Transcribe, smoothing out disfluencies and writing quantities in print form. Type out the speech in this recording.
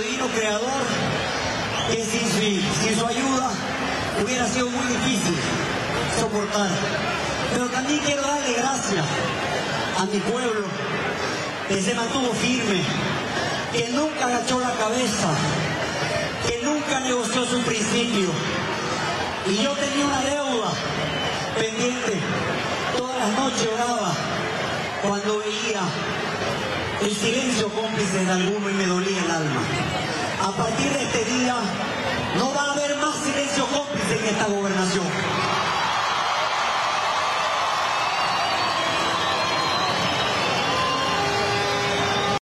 divino creador que sin su ayuda hubiera sido muy difícil soportar. Pero también quiero darle gracias a mi pueblo que se mantuvo firme, que nunca agachó la cabeza, que nunca negoció su principio. Y yo tenía una deuda pendiente. Todas las noches oraba cuando veía el silencio cómplice de alguno y me dolía el alma. A partir de este día no va a haber más silencio cómplice en esta gobernación.